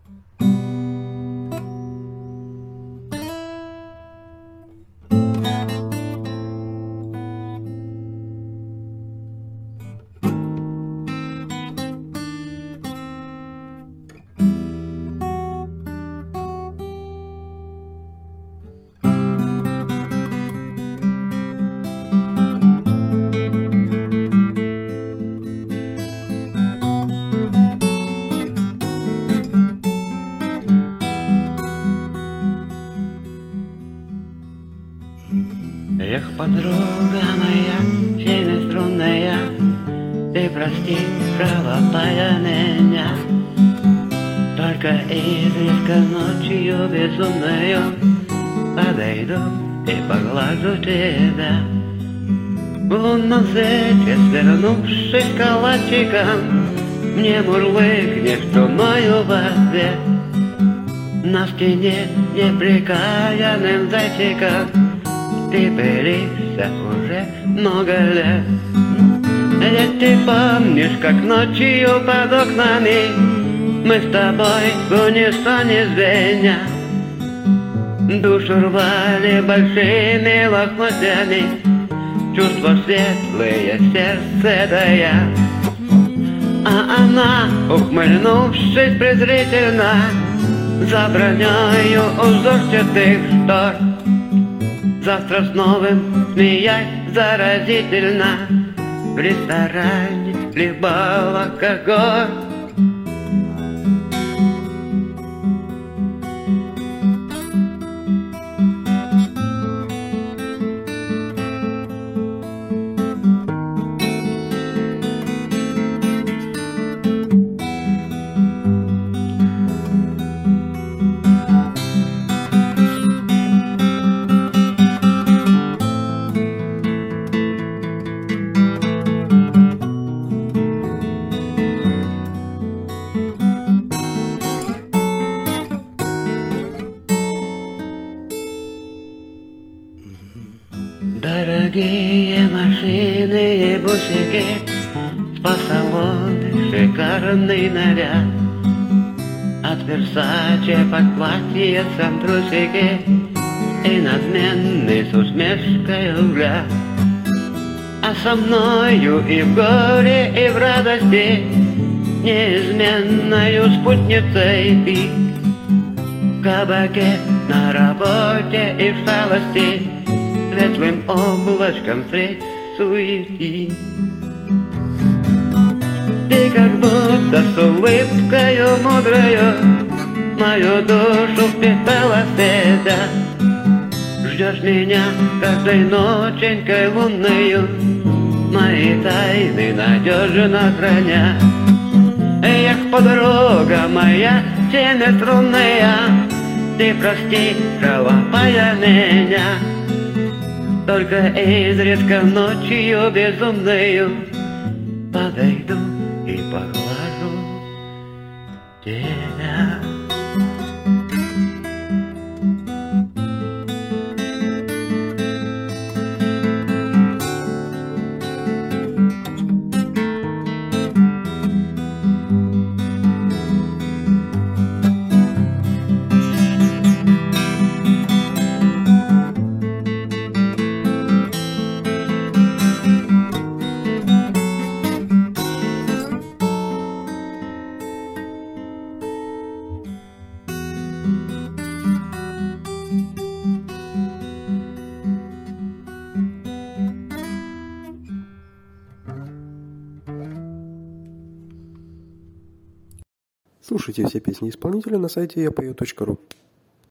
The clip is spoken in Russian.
Эх, подруга моя, семиструнная, ты прости, кровопая меня. Только изредка ночью безумною подойду и поглажу тебя. В лунном свете, свернувшись калачиком, мне мурлыкнешь труною в ответ. На стене неприкаянным зайчиком ты пылишься уже много лет. Ведь ты помнишь, как ночью под окнами мы с тобой в унисоне звеня душу рвали большими лохмотьями, чувства светлые сердце дая. А она, ухмыльнувшись презрительно, за бронёю узорчатых штор, завтра с новым, смеясь заразительно, в ресторане хлебал алкоголь. Дорогие машины и бусики, спа-салоны, шикарный наряд. От Версаче под платьицем трусики и надменный с усмешкой взгляд. А со мною и в горе, и в радости неизменною спутницей ты. В кабаке, на работе и в шалости светлым облачком встреч суети. Ты как будто с улыбкою мудрою мою душу впитала в себя. Ждешь меня каждой ноченькой лунною, мои тайны надежно храня. Эх, подруга моя семиструнная, ты прости, кровопая меня. Только изредка ночью безумною подойду и поглажу тебя. Слушайте все песни исполнителя на сайте yapою.ru.